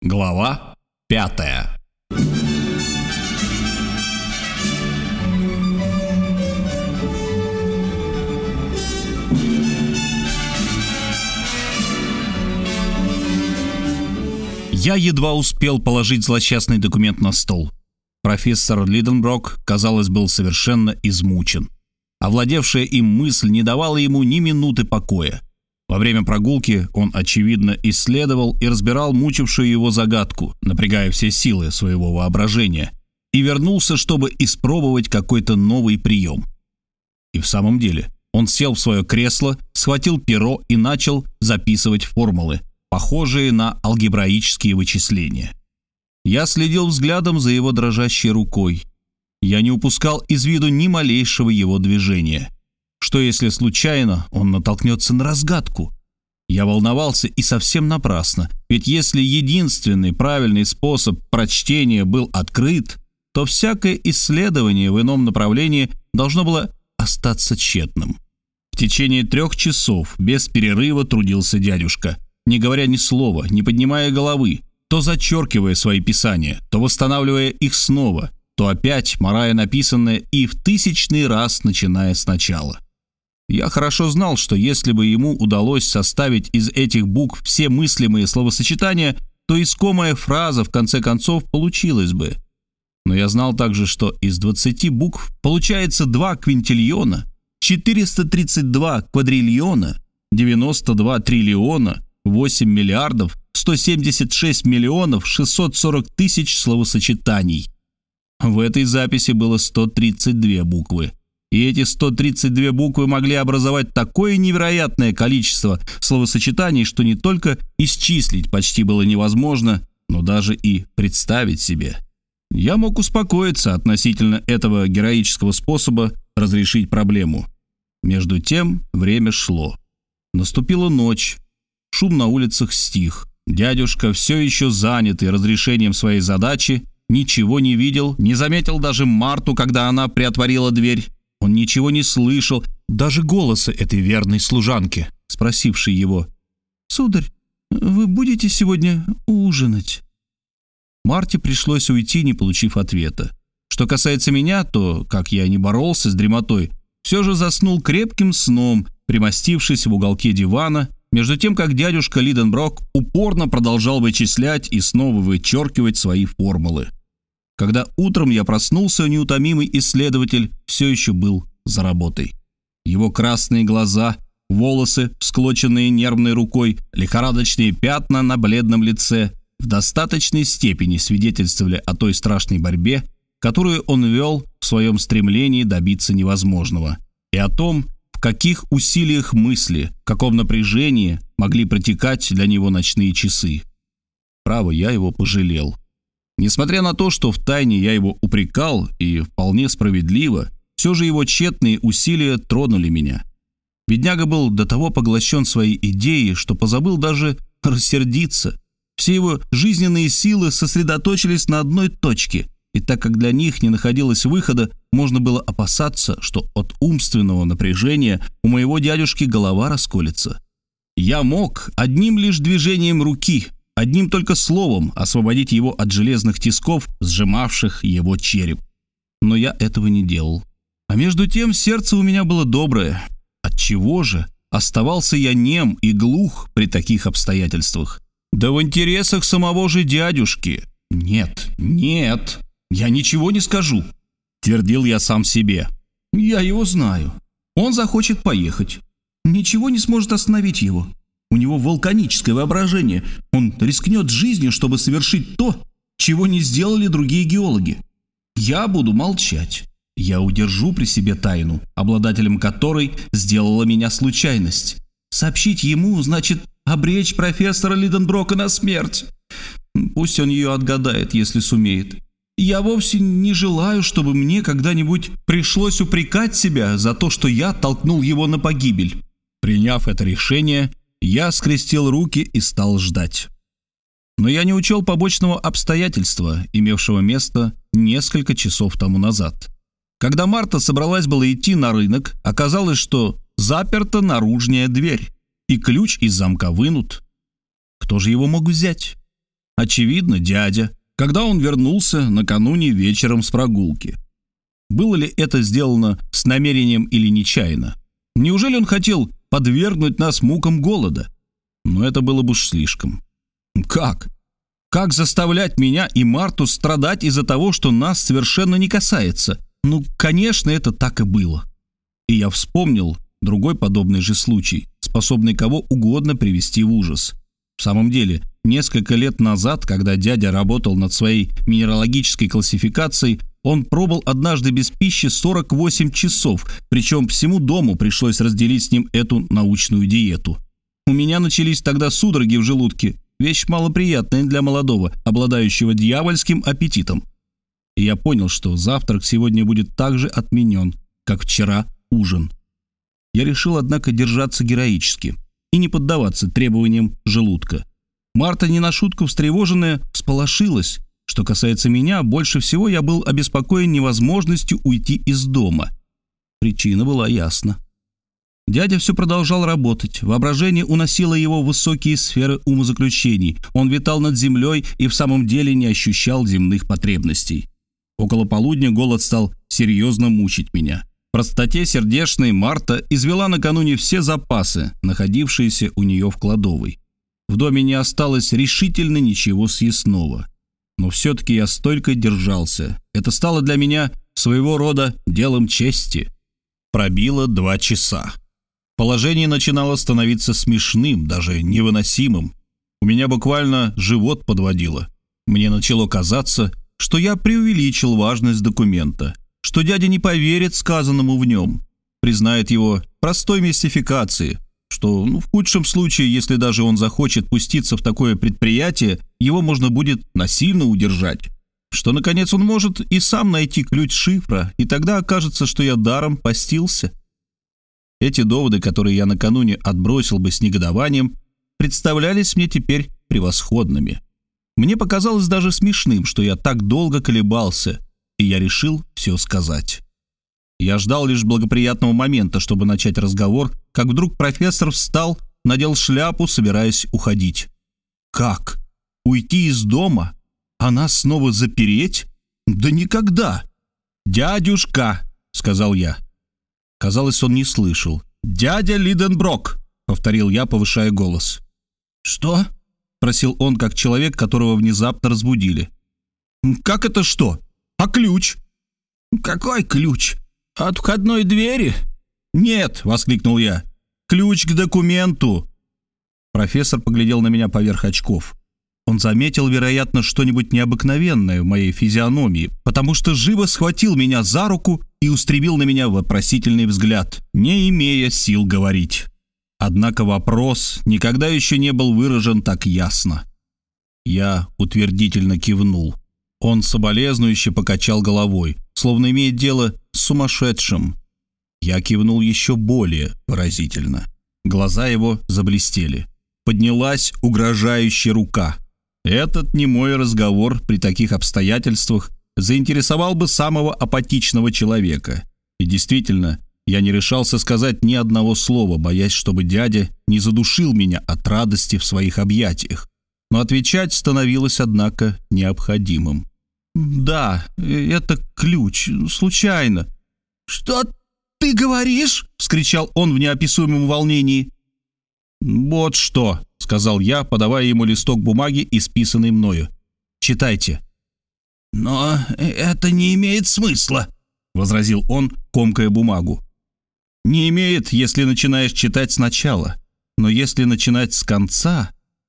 Глава 5. Я едва успел положить злосчастный документ на стол. Профессор Лиденброк, казалось, был совершенно измучен. Овладевшая им мысль не давала ему ни минуты покоя. Во время прогулки он, очевидно, исследовал и разбирал мучившую его загадку, напрягая все силы своего воображения, и вернулся, чтобы испробовать какой-то новый прием. И в самом деле он сел в свое кресло, схватил перо и начал записывать формулы, похожие на алгебраические вычисления. Я следил взглядом за его дрожащей рукой. Я не упускал из виду ни малейшего его движения. Что если случайно он натолкнется на разгадку? Я волновался и совсем напрасно, ведь если единственный правильный способ прочтения был открыт, то всякое исследование в ином направлении должно было остаться тщетным. В течение 3 часов без перерыва трудился дядюшка, не говоря ни слова, не поднимая головы, то зачеркивая свои писания, то восстанавливая их снова, то опять марая написанное и в 1000-й раз начиная сначала. Я хорошо знал, что если бы ему удалось составить из этих букв все мыслимые словосочетания, то искомая фраза в конце концов получилась бы. Но я знал также, что из 20 букв получается 2 квинтильона, 432 квадриллиона, 92 триллиона, 8 миллиардов, 176 миллионов 640 тысяч словосочетаний. В этой записи было 132 буквы. И эти 132 буквы могли образовать такое невероятное количество словосочетаний, что не только исчислить почти было невозможно, но даже и представить себе. Я мог успокоиться относительно этого героического способа разрешить проблему. Между тем время шло. Наступила ночь. Шум на улицах стих. Дядюшка, все еще занятый разрешением своей задачи, ничего не видел, не заметил даже Марту, когда она приотворила дверь. Он ничего не слышал, даже голоса этой верной служанки, спросившей его: «Сударь, вы будете сегодня ужинать?» Марте пришлось уйти, не получив ответа. Что касается меня, то, как я не боролся с дремотой, все же заснул крепким сном, примостившись в уголке дивана, между тем, как дядюшка Лиденброк упорно продолжал вычислять и снова вычеркивать свои формулы. Когда утром я проснулся, неутомимый исследователь все еще был за работой. Его красные глаза, волосы, всклоченные нервной рукой, лихорадочные пятна на бледном лице в достаточной степени свидетельствовали о той страшной борьбе, которую он вел в своем стремлении добиться невозможного, и о том, в каких усилиях мысли, в каком напряжении могли протекать для него ночные часы. Право, я его пожалел. Несмотря на то, что втайне я его упрекал, и вполне справедливо, все же его тщетные усилия тронули меня. Бедняга был до того поглощен своей идеей, что позабыл даже рассердиться. Все его жизненные силы сосредоточились на одной точке, и так как для них не находилось выхода, можно было опасаться, что от умственного напряжения у моего дядюшки голова расколется. Я мог одним лишь движением руки, одним только словом освободить его от железных тисков, сжимавших его череп. Но я этого не делал. А между тем сердце у меня было доброе. Отчего же оставался я нем и глух при таких обстоятельствах? Да в интересах самого же дядюшки. Нет, я ничего не скажу, твердил я сам себе. Я его знаю. Он захочет поехать. Ничего не сможет остановить его. У него вулканическое воображение. Он рискнет жизнью, чтобы совершить то, чего не сделали другие геологи. Я буду молчать. Я удержу при себе тайну, обладателем которой сделала меня случайность. Сообщить ему значит обречь профессора Лиденброка на смерть. Пусть он ее отгадает, если сумеет. Я вовсе не желаю, чтобы мне когда-нибудь пришлось упрекать себя за то, что я толкнул его на погибель. Приняв это решение, я скрестил руки и стал ждать. Но я не учел побочного обстоятельства, имевшего место несколько часов тому назад. Когда Марта собралась было идти на рынок, оказалось, что заперта наружная дверь, и ключ из замка вынут. Кто же его мог взять? Очевидно, дядя, когда он вернулся накануне вечером с прогулки. Было ли это сделано с намерением или нечаянно? Неужели он хотел подвергнуть нас мукам голода? Но это было бы уж слишком. Как? Как заставлять меня и Марту страдать из-за того, что нас совершенно не касается? Ну, конечно, это так и было. И я вспомнил другой подобный же случай, способный кого угодно привести в ужас. В самом деле, несколько лет назад, когда дядя работал над своей минералогической классификацией, он пробыл однажды без пищи 48 часов, причем всему дому пришлось разделить с ним эту научную диету. У меня начались тогда судороги в желудке, вещь малоприятная для молодого, обладающего дьявольским аппетитом. И я понял, что завтрак сегодня будет так же отменен, как вчера ужин. Я решил, однако, держаться героически и не поддаваться требованиям желудка. Марта, не на шутку встревоженная, всполошилась. Что касается меня, больше всего я был обеспокоен невозможностью уйти из дома. Причина была ясна. Дядя все продолжал работать. Воображение уносило его в высокие сферы умозаключений. Он витал над землей и в самом деле не ощущал земных потребностей. Около полудня голод стал серьезно мучить меня. В простоте сердечной Марта извела накануне все запасы, находившиеся у нее в кладовой. В доме не осталось решительно ничего съестного. Но все-таки я стойко держался. Это стало для меня своего рода делом чести. Пробило 2 часа. Положение начинало становиться смешным, даже невыносимым. У меня буквально живот подводило. Мне начало казаться, что я преувеличил важность документа, что дядя не поверит сказанному в нем, признает его простой мистификацией, что в худшем случае, если даже он захочет пуститься в такое предприятие, его можно будет насильно удержать, что, наконец, он может и сам найти ключ шифра, и тогда окажется, что я даром постился. Эти доводы, которые я накануне отбросил бы с негодованием, представлялись мне теперь превосходными. Мне показалось даже смешным, что я так долго колебался, и я решил все сказать. Я ждал лишь благоприятного момента, чтобы начать разговор, как вдруг профессор встал, надел шляпу, собираясь уходить. Как? Уйти из дома? А нас снова запереть? Да никогда! «Дядюшка!» — сказал я. Казалось, он не слышал. «Дядя Лиденброк!» — повторил я, повышая голос. «Что?» — спросил он, как человек, которого внезапно разбудили. «Как это что? А ключ?» «Какой ключ? От входной двери?» «Нет!» — воскликнул я. «Ключ к документу!» Профессор поглядел на меня поверх очков. Он заметил, вероятно, что-нибудь необыкновенное в моей физиономии, потому что живо схватил меня за руку и устремил на меня вопросительный взгляд, не имея сил говорить. Однако вопрос никогда еще не был выражен так ясно. Я утвердительно кивнул. Он соболезнующе покачал головой, словно имеет дело с сумасшедшим. Я кивнул еще более выразительно. Глаза его заблестели. Поднялась угрожающая рука. Этот немой разговор при таких обстоятельствах заинтересовал бы самого апатичного человека. И действительно, я не решался сказать ни одного слова, боясь, чтобы дядя не задушил меня от радости в своих объятиях. Но отвечать становилось, однако, необходимым. «Да, это ключ. Случайно». «Что ты говоришь?» — вскричал он в неописуемом волнении. «Вот что», — сказал я, подавая ему листок бумаги, исписанный мною. «Читайте». «Но это не имеет смысла», — возразил он, комкая бумагу. «Не имеет, если начинаешь читать сначала. Но если начинать с конца...»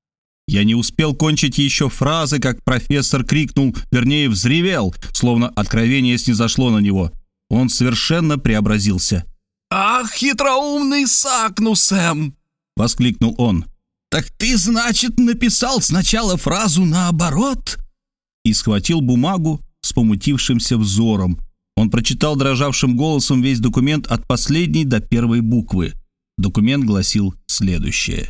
Я не успел кончить еще фразы, как профессор крикнул, вернее, взревел, словно откровение снизошло на него. Он совершенно преобразился. «Ах, хитроумный Сакнусем!» — воскликнул он. «Так ты, значит, написал сначала фразу наоборот?» И схватил бумагу с помутившимся взором. Он прочитал дрожавшим голосом весь документ от последней до первой буквы. Документ гласил следующее.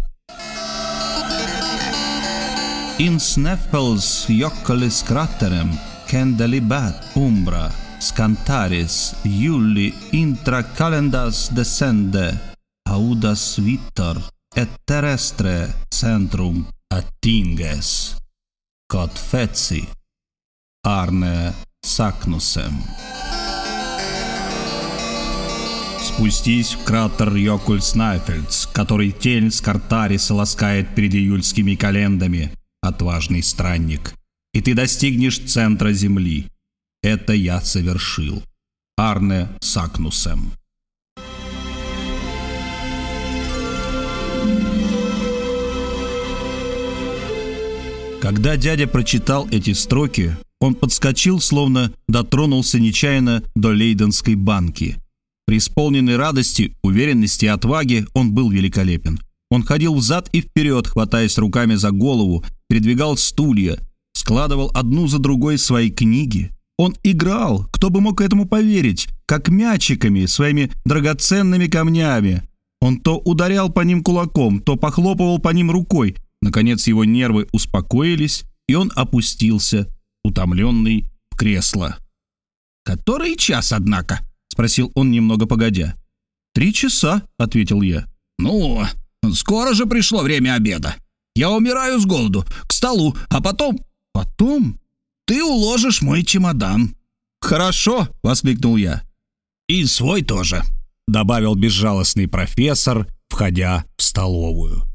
«In Sneffels Jockolis Kraterem Kendelibat Umbra Scantaris Juli intra calendas descende Audas Vitor et terrestre centrum attinges». Кот Феци, Арне Сакнусем. Спустись в кратер Йокуль-Снайфельдс, который тень Скартариса ласкает перед июльскими календами, отважный странник, и ты достигнешь центра земли. Это я совершил. Арне Сакнусем. Когда дядя прочитал эти строки, он подскочил, словно дотронулся нечаянно до Лейденской банки. Преисполненный радости, уверенности и отваги, он был великолепен. Он ходил взад и вперед, хватаясь руками за голову, передвигал стулья, складывал одну за другой свои книги. Он играл, кто бы мог этому поверить, как мячиками, своими драгоценными камнями. Он то ударял по ним кулаком, то похлопывал по ним рукой. Наконец его нервы успокоились, и он опустился, утомленный, в кресло. «Который час, однако?» — спросил он немного погодя. 3 часа», — ответил я. «Ну, скоро же пришло время обеда. Я умираю с голоду. К столу, а потом...» «Потом? Ты уложишь мой чемодан». «Хорошо», — воскликнул я. «И свой тоже», — добавил безжалостный профессор, входя в столовую.